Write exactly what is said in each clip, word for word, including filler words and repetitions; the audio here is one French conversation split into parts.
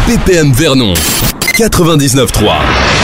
B P M Vernon quatre-vingt-dix-neuf trois.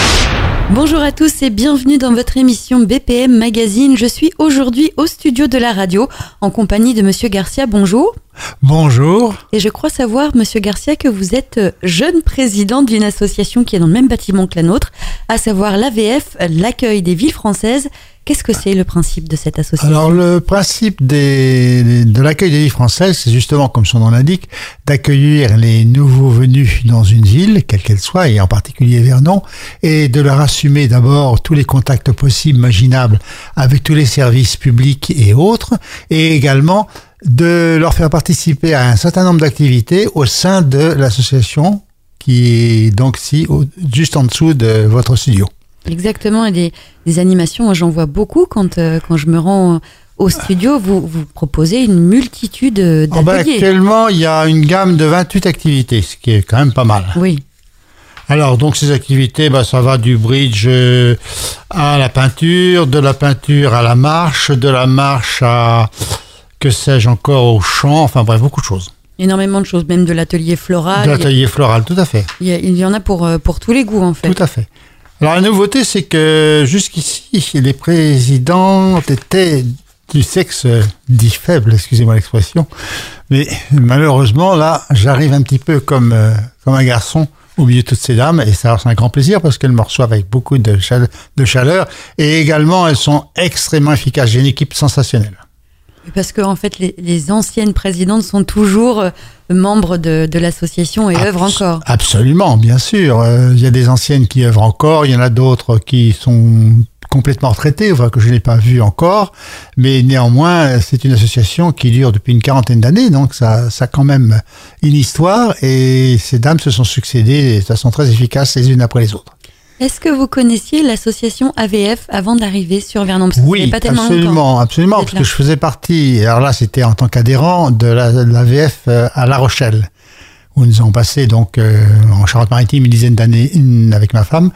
Bonjour à tous et bienvenue dans votre émission B P M Magazine. Je suis aujourd'hui au studio de la radio en compagnie de Monsieur Garcia. Bonjour. Bonjour. Et je crois savoir, Monsieur Garcia, que vous êtes jeune président d'une association qui est dans le même bâtiment que la nôtre, à savoir l'A V F, l'accueil des villes françaises. Qu'est-ce que c'est le principe de cette association ? Alors le principe des, de l'accueil des villes françaises, c'est justement, comme son nom l'indique, d'accueillir les nouveaux venus dans une ville, quelle qu'elle soit, et en particulier Vernon, et de leur assumer d'abord tous les contacts possibles, imaginables, avec tous les services publics et autres, et également de leur faire participer à un certain nombre d'activités au sein de l'association qui est donc si, au, juste en dessous de votre studio. Exactement, et des, des animations, moi j'en vois beaucoup quand, euh, quand je me rends au studio. Vous, vous proposez une multitude d'ateliers. Oh ben, actuellement, il y a une gamme de vingt-huit activités, ce qui est quand même pas mal. Oui. Alors, donc ces activités, bah, ça va du bridge euh, à la peinture, de la peinture à la marche, de la marche à, que sais-je encore, au chant, enfin bref, beaucoup de choses. Énormément de choses, même de l'atelier floral. De l'atelier floral, tout à fait. Il y, a, il y en a pour, pour tous les goûts, en fait. Tout à fait. Alors la nouveauté, c'est que jusqu'ici, les présidents étaient du sexe dit faible, excusez-moi l'expression, mais malheureusement, là, j'arrive un petit peu comme, euh, comme un garçon au milieu de toutes ces dames, et ça, c'est un grand plaisir parce qu'elles me reçoivent avec beaucoup de chaleur, de chaleur, et également, elles sont extrêmement efficaces. J'ai une équipe sensationnelle. Parce que en fait, les, les anciennes présidentes sont toujours euh, membres de, de l'association et Abs- œuvrent encore. Absolument, bien sûr. Euh, il y a des anciennes qui œuvrent encore, il y en a d'autres qui sont complètement retraitées, enfin, que je n'ai pas vues encore. Mais néanmoins, c'est une association qui dure depuis une quarantaine d'années, donc ça, ça a quand même une histoire. Et ces dames se sont succédées de façon très efficace les unes après les autres. Est-ce que vous connaissiez l'association A V F avant d'arriver sur Vernon ? Parce que oui, pas tellement absolument, longtemps. absolument, parce là. que je faisais partie, alors là c'était en tant qu'adhérent de la, de l'A V F à La Rochelle, où nous avons passé donc euh, en Charente-Maritime une dizaine d'années une, avec ma femme.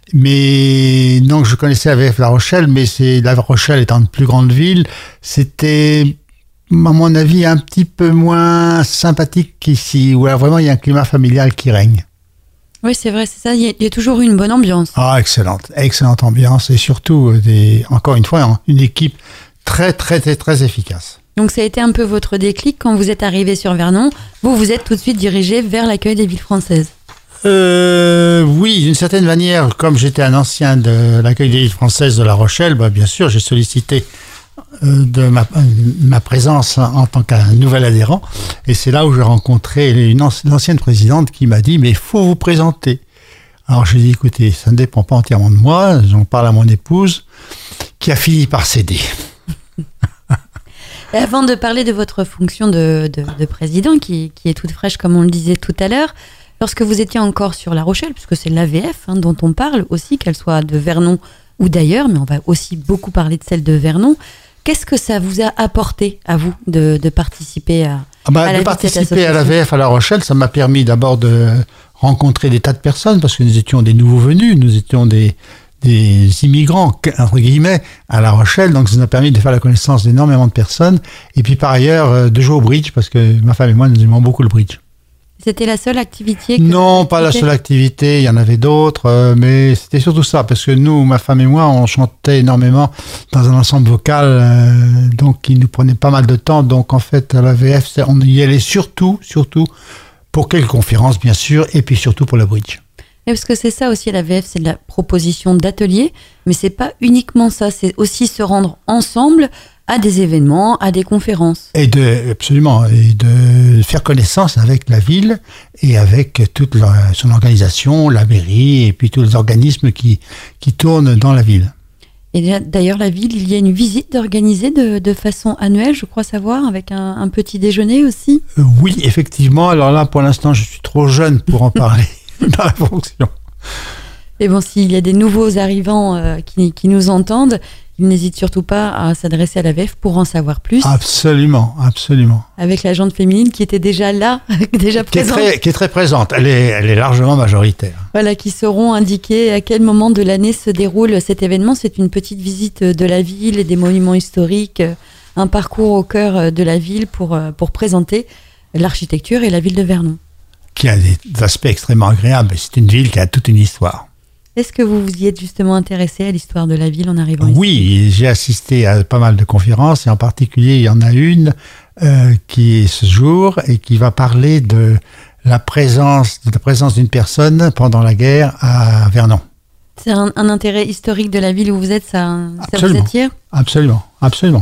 Mais donc je connaissais A V F La Rochelle, mais c'est La Rochelle étant une plus grande ville, c'était à mon avis un petit peu moins sympathique qu'ici, où là, vraiment il y a un climat familial qui règne. Oui, c'est vrai, c'est ça. Il y, a, il y a toujours eu une bonne ambiance. Ah, excellente, excellente ambiance et surtout, des, encore une fois, une équipe très, très, très, très efficace. Donc, ça a été un peu votre déclic quand vous êtes arrivé sur Vernon. Vous vous êtes tout de suite dirigé vers l'accueil des villes françaises. Euh, oui, d'une certaine manière, comme j'étais un ancien de l'accueil des villes françaises de La Rochelle, bah, bien sûr, j'ai sollicité de ma, ma présence en tant qu'un nouvel adhérent, et c'est là où j'ai rencontré une ancienne présidente qui m'a dit mais il faut vous présenter. Alors j'ai dit écoutez, ça ne dépend pas entièrement de moi, j'en parle à mon épouse qui a fini par céder. Et avant de parler de votre fonction de, de, de président qui, qui est toute fraîche comme on le disait tout à l'heure, lorsque vous étiez encore sur La Rochelle, puisque c'est l'A V F hein, dont on parle aussi, qu'elle soit de Vernon ou d'ailleurs, mais on va aussi beaucoup parler de celle de Vernon. Qu'est-ce que ça vous a apporté à vous de, de participer à, ah bah, à la de participer à l'A V F à La Rochelle, ça m'a permis d'abord de rencontrer des tas de personnes parce que nous étions des nouveaux venus, nous étions des, des immigrants, entre guillemets, à La Rochelle, donc ça nous a permis de faire la connaissance d'énormément de personnes et puis par ailleurs de jouer au bridge parce que ma femme et moi nous aimons beaucoup le bridge. C'était la seule activité que Non, pas la seule activité, il y en avait d'autres, euh, mais c'était surtout ça, parce que nous, ma femme et moi, on chantait énormément dans un ensemble vocal, euh, donc qui nous prenait pas mal de temps, donc en fait, à l'A V F, on y allait surtout, surtout, pour quelques conférences, bien sûr, et puis surtout pour le bridge. Et parce que c'est ça aussi, l'A V F, c'est de la proposition d'ateliers, mais c'est pas uniquement ça, c'est aussi se rendre ensemble à des événements, à des conférences. Et de, absolument, et de faire connaissance avec la ville et avec toute la, son organisation, la mairie et puis tous les organismes qui, qui tournent dans la ville. Et d'ailleurs, la ville, il y a une visite organisée de, de façon annuelle, je crois savoir, avec un, un petit déjeuner aussi. Euh, oui, effectivement. Alors là, pour l'instant, je suis trop jeune pour en parler dans la fonction. Et bon, s'il y a des nouveaux arrivants euh, qui, qui nous entendent, ils n'hésitent surtout pas à s'adresser à l'A V F pour en savoir plus. Absolument, absolument. Avec la jante féminine qui était déjà là, déjà qui présente. Est très, qui est très présente, elle est, elle est largement majoritaire. Voilà, qui sauront indiquer à quel moment de l'année se déroule cet événement. C'est une petite visite de la ville et des monuments historiques, un parcours au cœur de la ville pour, pour présenter l'architecture et la ville de Vernon. qui a des aspects extrêmement agréables. C'est une ville qui a toute une histoire. Est-ce que vous vous y êtes justement intéressé à l'histoire de la ville en arrivant ici? Oui, j'ai assisté à pas mal de conférences et en particulier, il y en a une euh, qui est ce jour et qui va parler de la présence, de la présence d'une personne pendant la guerre à Vernon. C'est un, un intérêt historique de la ville où vous êtes, ça, ça vous attire? Absolument, absolument.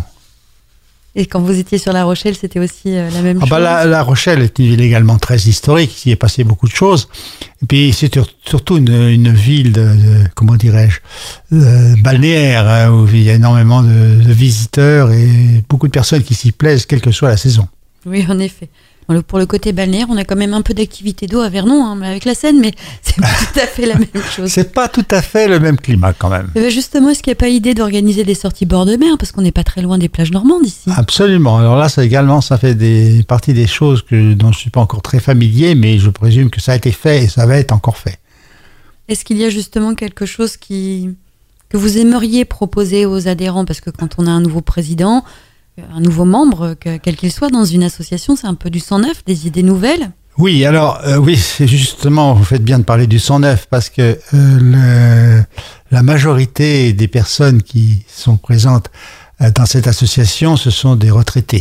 Et quand vous étiez sur La Rochelle, c'était aussi euh, la même ah chose? bah la, la Rochelle est une ville également très historique, il y est passé beaucoup de choses. Et puis c'est surtout une, une ville de, de comment dirais-je, euh, balnéaire, hein, où il y a énormément de, de visiteurs et beaucoup de personnes qui s'y plaisent, quelle que soit la saison. Oui, en effet. Pour le côté balnéaire, on a quand même un peu d'activité d'eau à Vernon, hein, avec la Seine, mais c'est pas tout à fait la même chose. C'est pas tout à fait le même climat quand même. Et bien justement, est-ce qu'il n'y a pas idée d'organiser des sorties bord de mer, parce qu'on n'est pas très loin des plages normandes ici? Absolument. Alors là, ça également, ça fait des partie des choses que, dont je suis pas encore très familier, mais je présume que ça a été fait et ça va être encore fait. Est-ce qu'il y a justement quelque chose qui, que vous aimeriez proposer aux adhérents? Parce que quand on a un nouveau président, un nouveau membre, que, quel qu'il soit, dans une association, c'est un peu du sang neuf, des idées nouvelles. Oui, alors, euh, oui, c'est justement, vous faites bien de parler du sang neuf, parce que euh, le, la majorité des personnes qui sont présentes euh, dans cette association, ce sont des retraités.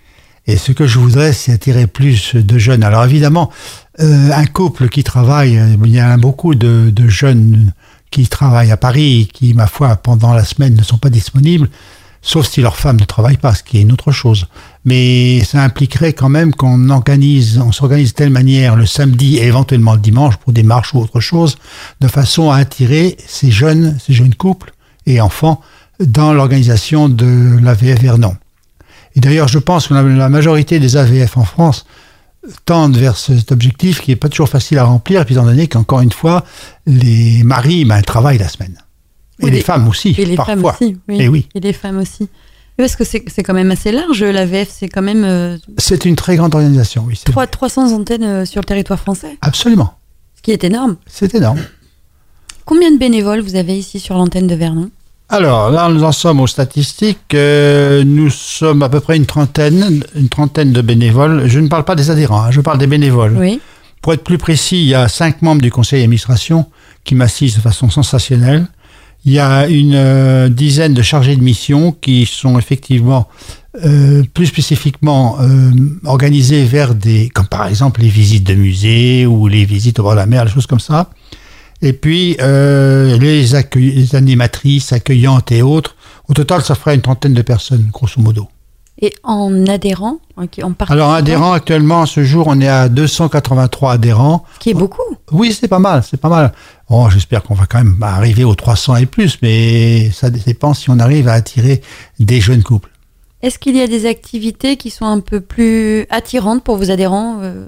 Et ce que je voudrais, c'est attirer plus de jeunes. Alors évidemment, euh, un couple qui travaille, il y a beaucoup de, de jeunes qui travaillent à Paris, qui, ma foi, pendant la semaine ne sont pas disponibles, sauf si leur femme ne travaille pas, ce qui est une autre chose. Mais ça impliquerait quand même qu'on organise, on s'organise de telle manière le samedi et éventuellement le dimanche pour des marches ou autre chose, de façon à attirer ces jeunes, ces jeunes couples et enfants dans l'organisation de l'A V F Vernon. Et d'ailleurs, je pense que la majorité des A V F en France tendent vers cet objectif qui n'est pas toujours facile à remplir, étant donné qu'encore une fois, les maris ben, travaillent la semaine. Et les, les femmes aussi, et les parfois. Femmes aussi, oui. Et oui. Et les femmes aussi. Parce que c'est, c'est quand même assez large, l'A V F, c'est quand même... Euh, c'est une très grande organisation, oui. trois, trois cents antennes euh, sur le territoire français. Absolument. Ce qui est énorme. C'est énorme. Combien de bénévoles vous avez ici sur l'antenne de Vernon? Alors, là, nous en sommes aux statistiques. Euh, nous sommes à peu près une trentaine, une trentaine de bénévoles. Je ne parle pas des adhérents, hein, je parle des bénévoles. Oui. Pour être plus précis, il y a cinq membres du conseil d'administration qui m'assistent de façon sensationnelle. Il y a une euh, dizaine de chargés de mission qui sont effectivement euh, plus spécifiquement euh, organisés vers des, comme par exemple les visites de musées ou les visites au bord de la mer, des choses comme ça. Et puis euh, les, accueil- les animatrices accueillantes et autres. Au total, ça ferait une trentaine de personnes, grosso modo. Et en adhérents, en participants? Alors, adhérents, actuellement, à ce jour, on est à deux cent quatre-vingt-trois adhérents. Ce qui est beaucoup. Oui, c'est pas mal, c'est pas mal. Bon, j'espère qu'on va quand même arriver aux trois cents et plus, mais ça dépend si on arrive à attirer des jeunes couples. Est-ce qu'il y a des activités qui sont un peu plus attirantes pour vos adhérents euh...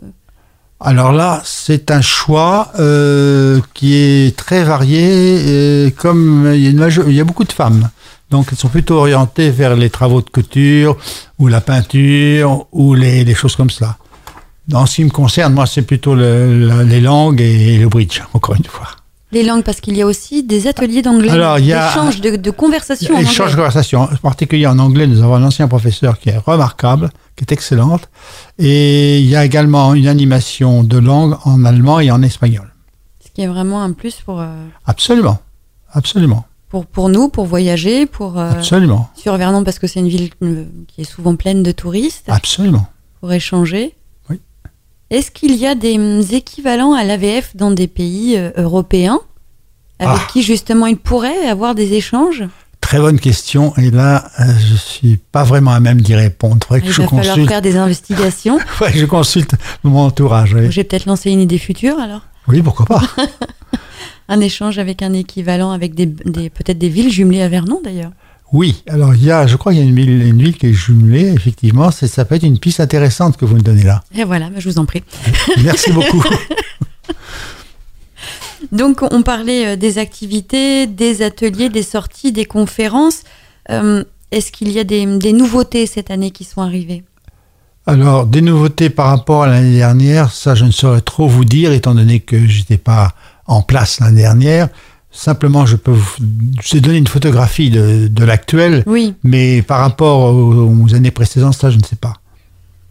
Alors là, c'est un choix euh, qui est très varié. Euh, comme il y a, une major- il y a beaucoup de femmes, donc elles sont plutôt orientées vers les travaux de couture ou la peinture ou les, les choses comme ça. En ce qui me concerne, moi, c'est plutôt le, la, les langues et le bridge, encore une fois. Les langues, parce qu'il y a aussi des ateliers d'anglais, Alors, il y a échange de, de conversation en anglais. Échange de conversation, en particulier en anglais. Nous avons un ancien professeur qui est remarquable, qui est excellente. Et il y a également une animation de langue en allemand et en espagnol. Ce qui est vraiment un plus pour... Euh, absolument, absolument. Pour, pour nous, pour voyager, pour... Euh, absolument. Sur Vernon, parce que c'est une ville euh, qui est souvent pleine de touristes. Absolument. Pour échanger. Oui. Est-ce qu'il y a des équivalents à l'A V F dans des pays euh, européens avec ah. qui, justement, ils pourraient avoir des échanges? Très bonne question. Et là, euh, je suis pas vraiment à même d'y répondre. Faudrait que Il je va consulte... falloir faire des investigations. Ouais, je consulte mon entourage. Oui. J'ai peut-être lancé une idée future, alors. Oui, pourquoi pas. Un échange avec un équivalent, avec des, des, peut-être des villes jumelées à Vernon, d'ailleurs. Oui, alors il y a, je crois qu'il y a une ville, une ville qui est jumelée, effectivement. C'est, ça peut être une piste intéressante que vous me donnez là. Et voilà, je vous en prie. Merci beaucoup. Donc, on parlait des activités, des ateliers, des sorties, des conférences. Euh, est-ce qu'il y a des, des nouveautés cette année qui sont arrivées? Alors, des nouveautés par rapport à l'année dernière, ça, je ne saurais trop vous dire, étant donné que je n'étais pas en place l'année dernière. Simplement, je peux vous je donner une photographie de, de l'actuel, oui. Mais par rapport aux, aux années précédentes, ça, je ne sais pas.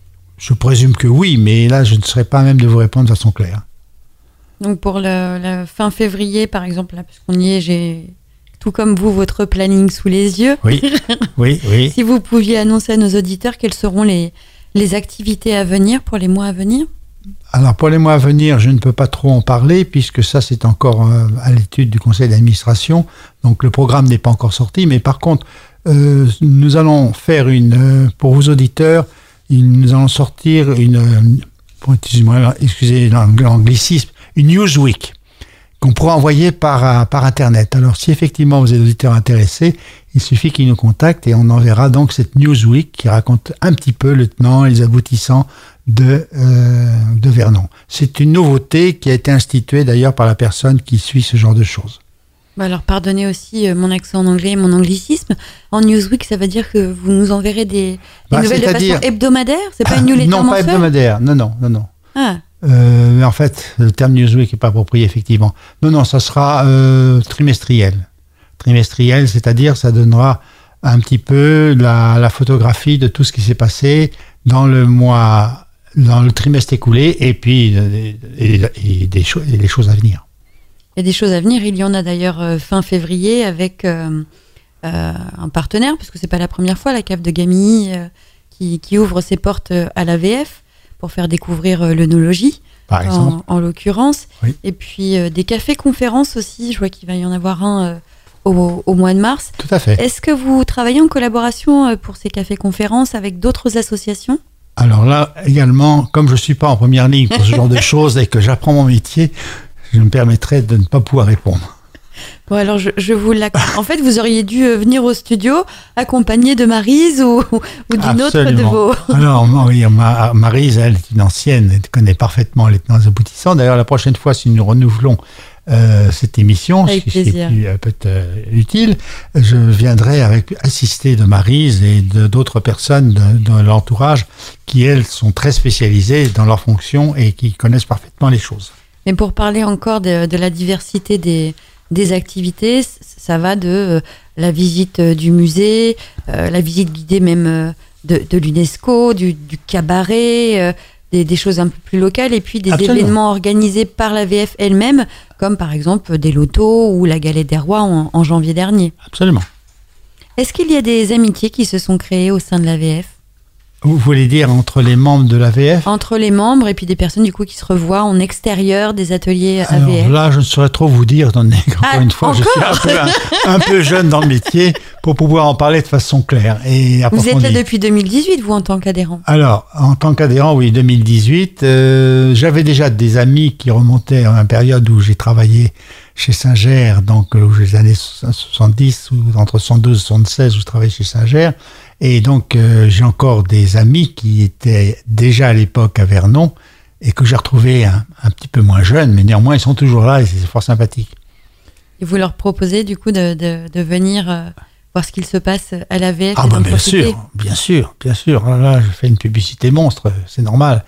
Je présume que oui, mais là, je ne serais pas à même de vous répondre de façon claire. Donc pour le, la fin février, par exemple, là, puisqu'on y est, j'ai tout comme vous votre planning sous les yeux. Oui, oui, oui. Si vous pouviez annoncer à nos auditeurs quelles seront les, les activités à venir pour les mois à venir. Alors pour les mois à venir, je ne peux pas trop en parler puisque ça c'est encore euh, à l'étude du conseil d'administration. Donc le programme n'est pas encore sorti, mais par contre, euh, nous allons faire une, euh, pour vos auditeurs, une, nous allons sortir une, euh, excusez-moi, excusez l'anglicisme, une Newsweek qu'on pourra envoyer par, par Internet. Alors, si effectivement vous êtes auditeur intéressé, il suffit qu'ils nous contactent et on enverra donc cette Newsweek qui raconte un petit peu le tenant et les aboutissants de, euh, de Vernon. C'est une nouveauté qui a été instituée d'ailleurs par la personne qui suit ce genre de choses. Bah alors, pardonnez aussi euh, mon accent en anglais et mon anglicisme. En Newsweek, ça veut dire que vous nous enverrez des, des bah, nouvelles de façon hebdomadaire? C'est pas une newsletter mensuelle? Non, pas mensuelle? hebdomadaire. Non, non, non, non. Ah. Euh, mais en fait, le terme Newsweek n'est pas approprié, effectivement. Non, non, ça sera euh, trimestriel. Trimestriel, c'est-à-dire ça donnera un petit peu la, la photographie de tout ce qui s'est passé dans le mois, dans le trimestre écoulé, et puis et, et, et des cho- et les choses à venir. Il y a des choses à venir. Il y en a d'ailleurs euh, fin février avec euh, euh, un partenaire, parce que c'est pas la première fois, la cave de Gamilly euh, qui, qui ouvre ses portes à l'A V F pour faire découvrir euh, l'œnologie, par exemple. En, en l'occurrence. Oui. Et puis euh, des cafés-conférences aussi. Je vois qu'il va y en avoir un euh, au, au mois de mars. Tout à fait. Est-ce que vous travaillez en collaboration euh, pour ces cafés-conférences avec d'autres associations ? Alors là, également, comme je ne suis pas en première ligne pour ce genre de choses et que j'apprends mon métier, je me permettrai de ne pas pouvoir répondre. Bon, alors je, je vous l'accorde. En fait, vous auriez dû euh, venir au studio accompagné de Maryse ou, ou d'une autre de vos... Alors, oui, ma, Maryse, elle est une ancienne, elle connaît parfaitement les tenants aboutissants. D'ailleurs, la prochaine fois, si nous renouvelons euh, cette émission, avec ce qui plaisir. est plus, euh, peut-être euh, utile, je viendrai avec assisté de Maryse et de, d'autres personnes de, de l'entourage qui, elles, sont très spécialisées dans leur fonction et qui connaissent parfaitement les choses. Mais pour parler encore de, de la diversité des, des activités, ça va de euh, la visite du musée, euh, la visite guidée même euh, de, de l'UNESCO, du, du cabaret, euh, des, des choses un peu plus locales, et puis des Absolument. événements organisés par l'A V F elle-même, comme par exemple des lotos ou la Galette des Rois en, en janvier dernier. Absolument. Est-ce qu'il y a des amitiés qui se sont créées au sein de l'A V F ? Vous voulez dire entre les membres de l'A V F ? Entre les membres et puis des personnes du coup qui se revoient en extérieur des ateliers A V F. Alors là, je ne saurais trop vous dire, étant donné qu'encore Ah, une fois, je suis un peu, un, un peu jeune dans le métier pour pouvoir en parler de façon claire et approfondie. Vous êtes là depuis deux mille dix-huit, vous, en tant qu'adhérent ? Alors, en tant qu'adhérent, oui, deux mille dix-huit, euh, j'avais déjà des amis qui remontaient à une période où j'ai travaillé chez Singer, donc euh, les années soixante-dix, ou entre soixante-douze et soixante-seize, où je travaillais chez Singer. Et donc, euh, j'ai encore des amis qui étaient déjà à l'époque à Vernon et que j'ai retrouvés un, un petit peu moins jeunes, mais néanmoins, ils sont toujours là et c'est fort sympathique. Et vous leur proposez, du coup, de, de, de venir euh, voir ce qu'il se passe à l'A V F ? Ah, et ben, d'en bien profiter. sûr, bien sûr, bien sûr. Là, là, je fais une publicité monstre, c'est normal.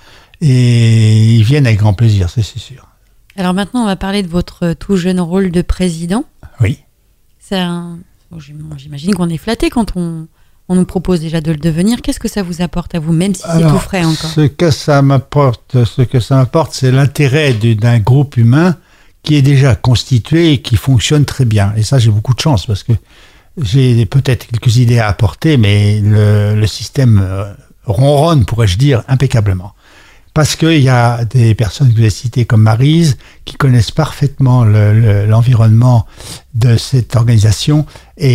Et ils viennent avec grand plaisir, c'est, c'est sûr. Alors maintenant, on va parler de votre tout jeune rôle de président. Oui. C'est un... bon, j'imagine qu'on est flatté quand on... On nous propose déjà de le devenir. Qu'est-ce que ça vous apporte à vous, même si c'est Alors, tout frais encore ? Ce que ça m'apporte, ce que ça m'apporte, c'est l'intérêt du, d'un groupe humain qui est déjà constitué et qui fonctionne très bien. Et ça, j'ai beaucoup de chance parce que j'ai peut-être quelques idées à apporter, mais le, le système ronronne, pourrais-je dire, impeccablement. Parce qu'il y a des personnes que vous avez citées comme Maryse qui connaissent parfaitement le, le, l'environnement de cette organisation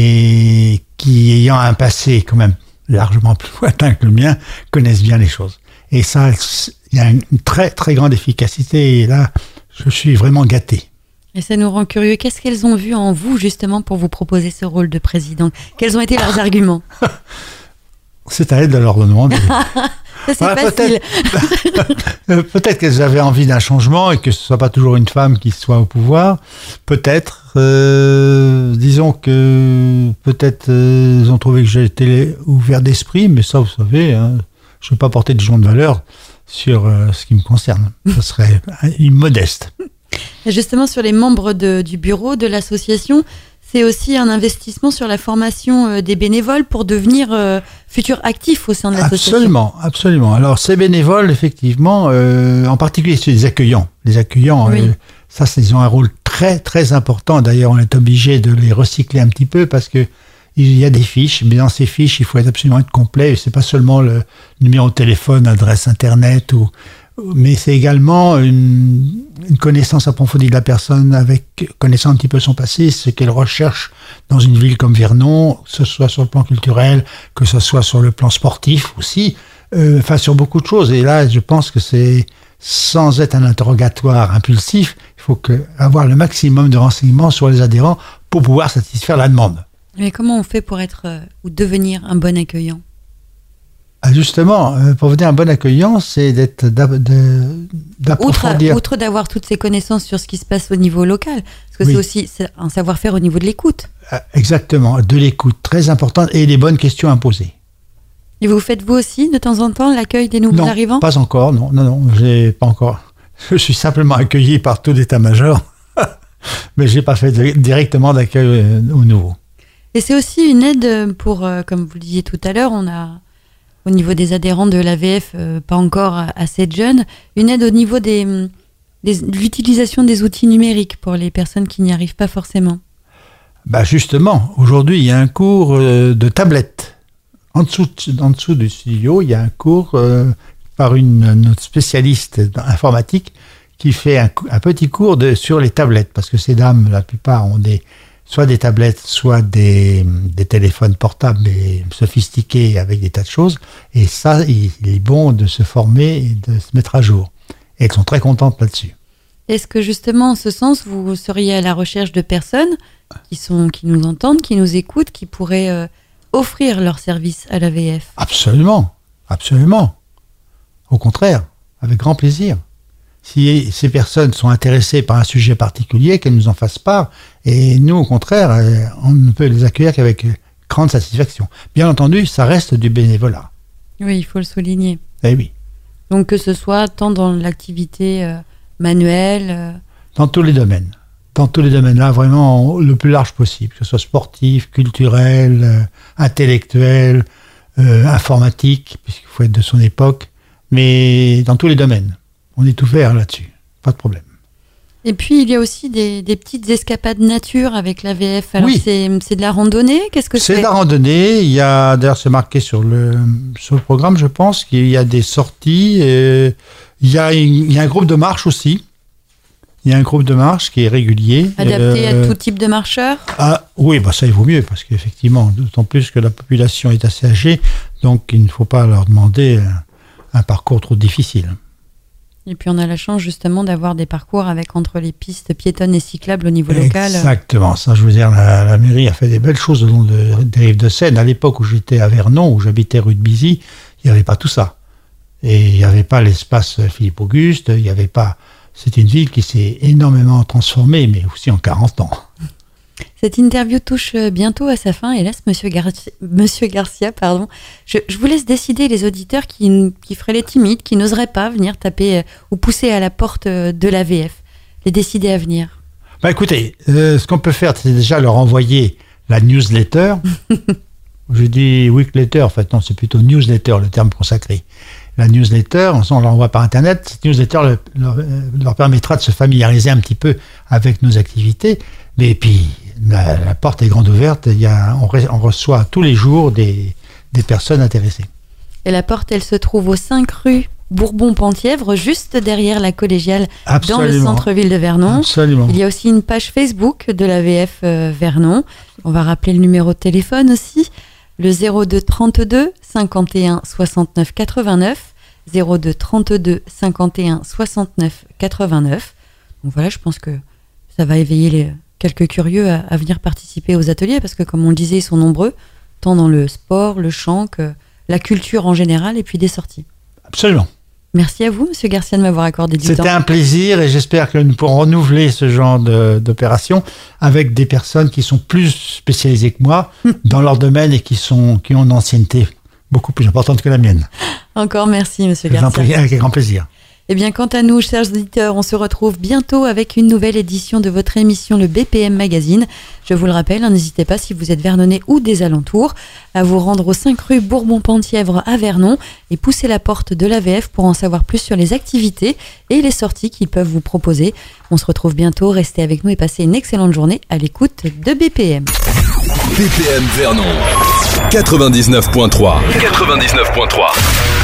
et qui, ayant un passé quand même largement plus lointain que le mien, connaissent bien les choses. Et ça, il y a une très très grande efficacité et là, je suis vraiment gâté. Et ça nous rend curieux. Qu'est-ce qu'elles ont vu en vous, justement, pour vous proposer ce rôle de président ? Quels ont été leurs arguments ? C'est à elle de leur demander. Ça, c'est Ouais, facile. Peut-être, peut-être qu'elles avaient envie d'un changement et que ce ne soit pas toujours une femme qui soit au pouvoir. Peut-être. Euh, disons que peut-être euh, ils ont trouvé que j'étais ouvert d'esprit, mais ça, vous savez, hein, je ne veux pas porter de jugement de valeur sur euh, ce qui me concerne. Ce serait immodeste. Et justement, sur les membres de, du bureau de l'association, c'est aussi un investissement sur la formation euh, des bénévoles pour devenir euh, futurs actifs au sein de l'association. Absolument, absolument. Alors ces bénévoles, effectivement, euh, en particulier c'est les accueillants. Les accueillants, Oui. euh, ça, c'est- ils ont un rôle très très important. D'ailleurs, on est obligé de les recycler un petit peu parce que il y a des fiches, mais dans ces fiches, il faut être absolument être complet. C'est pas seulement le numéro de téléphone, adresse internet, ou, mais c'est également une, une connaissance approfondie de la personne, avec connaissant un petit peu son passé, ce qu'elle recherche dans une ville comme Vernon, que ce soit sur le plan culturel, que ce soit sur le plan sportif aussi, euh, enfin sur beaucoup de choses. Et là, je pense que c'est sans être un interrogatoire impulsif, il faut que, avoir le maximum de renseignements sur les adhérents pour pouvoir satisfaire la demande. Mais comment on fait pour être euh, ou devenir un bon accueillant? Ah, justement, euh, pour devenir un bon accueillant, c'est d'être d'ap- de- Outre, d'approfondir. outre d'avoir toutes ces connaissances sur ce qui se passe au niveau local, parce que Oui. c'est aussi c'est un savoir-faire au niveau de l'écoute. Euh, Exactement, de l'écoute très importante et les bonnes questions à poser. Et vous faites vous aussi de temps en temps l'accueil des nouveaux Non, arrivants? pas encore, non, non, non, j'ai pas encore. Je suis simplement accueilli par tout l'état-major, mais j'ai pas fait de- directement d'accueil euh, aux nouveaux. Et c'est aussi une aide pour, euh, comme vous le disiez tout à l'heure, on a au niveau des adhérents de l'A V F, euh, pas encore assez de jeunes, une aide au niveau des, des- de l'utilisation des outils numériques pour les personnes qui n'y arrivent pas forcément. Bah justement, aujourd'hui, il y a un cours euh, de tablette. En dessous, de- en dessous du studio, il y a un cours euh, par une notre spécialiste informatique qui fait un, cou- un petit cours de, sur les tablettes, parce que ces dames, la plupart, ont des, soit des tablettes, soit des, des téléphones portables mais sophistiqués avec des tas de choses. Et ça, il, il est bon de se former et de se mettre à jour. Et elles sont très contentes là-dessus. Est-ce que justement, en ce sens, vous seriez à la recherche de personnes qui, sont, qui nous entendent, qui nous écoutent, qui pourraient euh, offrir leur service à l'A V F? Absolument, absolument. Au contraire, avec grand plaisir. Si ces personnes sont intéressées par un sujet particulier, qu'elles nous en fassent part. Et nous, au contraire, euh, on ne peut les accueillir qu'avec grande satisfaction. Bien entendu, ça reste du bénévolat. Oui, il faut le souligner. Eh oui, Donc que ce soit tant dans l'activité euh, manuelle, euh, dans tous les domaines. Dans tous les domaines, là, vraiment le plus large possible. Que ce soit sportif, culturel, euh, intellectuel, euh, informatique, puisqu'il faut être de son époque. Mais dans tous les domaines. On est ouvert là-dessus. Pas de problème. Et puis, il y a aussi des, des petites escapades nature avec l'A V F. Alors, Oui. c'est, c'est de la randonnée? Qu'est-ce que c'est? C'est de la randonnée. Il y a, d'ailleurs, c'est marqué sur le, sur le programme, je pense, qu'il y a des sorties. Et il, y a une- il y a un groupe de marche aussi. Il y a un groupe de marche qui est régulier. Adapté Euh, à tout type de marcheurs? ah, oui, bah ça, il vaut mieux, parce qu'effectivement, d'autant plus que la population est assez âgée, donc il ne faut pas leur demander un, un parcours trop difficile. Et puis, on a la chance, justement, d'avoir des parcours avec entre les pistes piétonnes et cyclables au niveau local. Exactement. Ça, je veux dire, la, la mairie a fait des belles choses au long de, des rives de Seine. À l'époque où j'étais à Vernon, où j'habitais rue de Bizy, il n'y avait pas tout ça. Et il n'y avait pas l'espace Philippe Auguste, il n'y avait pas... C'est une ville qui s'est énormément transformée, mais aussi en quarante ans. Cette interview touche bientôt à sa fin. Hélas, Monsieur, Garcia, Monsieur Garcia, pardon. Je, je vous laisse décider les auditeurs qui, qui feraient les timides, qui n'oseraient pas venir taper euh, ou pousser à la porte euh, de l'A V F. Les décider à venir. Bah écoutez, euh, ce qu'on peut faire, c'est déjà leur envoyer la newsletter. Je dis weekletter, en fait, non, c'est plutôt newsletter, le terme consacré. La newsletter, on, on l'envoie par Internet. Cette newsletter leur, leur, leur permettra de se familiariser un petit peu avec nos activités. Mais puis, la, la porte est grande ouverte. Il y a, on, re, on reçoit tous les jours des, des personnes intéressées. Et la porte, elle se trouve au cinq rue Bourbon-Penthièvre, juste derrière la collégiale, Absolument. dans le centre-ville de Vernon. Absolument. Il y a aussi une page Facebook de l'A V F euh, Vernon. On va rappeler le numéro de téléphone aussi. Le zéro deux trente-deux cinquante et un soixante-neuf quatre-vingt-neuf, zéro deux trente-deux cinquante et un soixante-neuf quatre-vingt-neuf. Donc voilà, je pense que ça va éveiller les, quelques curieux à, à venir participer aux ateliers, parce que comme on le disait, ils sont nombreux, tant dans le sport, le chant, que la culture en général, et puis des sorties. Absolument. Merci à vous, Monsieur Garcia, de m'avoir accordé du temps. C'était un plaisir et j'espère que nous pourrons renouveler ce genre de, d'opération avec des personnes qui sont plus spécialisées que moi dans leur domaine et qui, sont, qui ont une ancienneté beaucoup plus importante que la mienne. Encore merci, Monsieur Je vous en Garcia. prie, avec grand plaisir. Eh bien, quant à nous, chers auditeurs, on se retrouve bientôt avec une nouvelle édition de votre émission, le B P M Magazine. Je vous le rappelle, hein, n'hésitez pas, si vous êtes vernonnais ou des alentours, à vous rendre au cinq rue Bourbon-Penthièvre à Vernon et pousser la porte de l'A V F pour en savoir plus sur les activités et les sorties qu'ils peuvent vous proposer. On se retrouve bientôt, restez avec nous et passez une excellente journée à l'écoute de B P M. B P M Vernon quatre-vingt-dix-neuf point trois. quatre-vingt-dix-neuf point trois.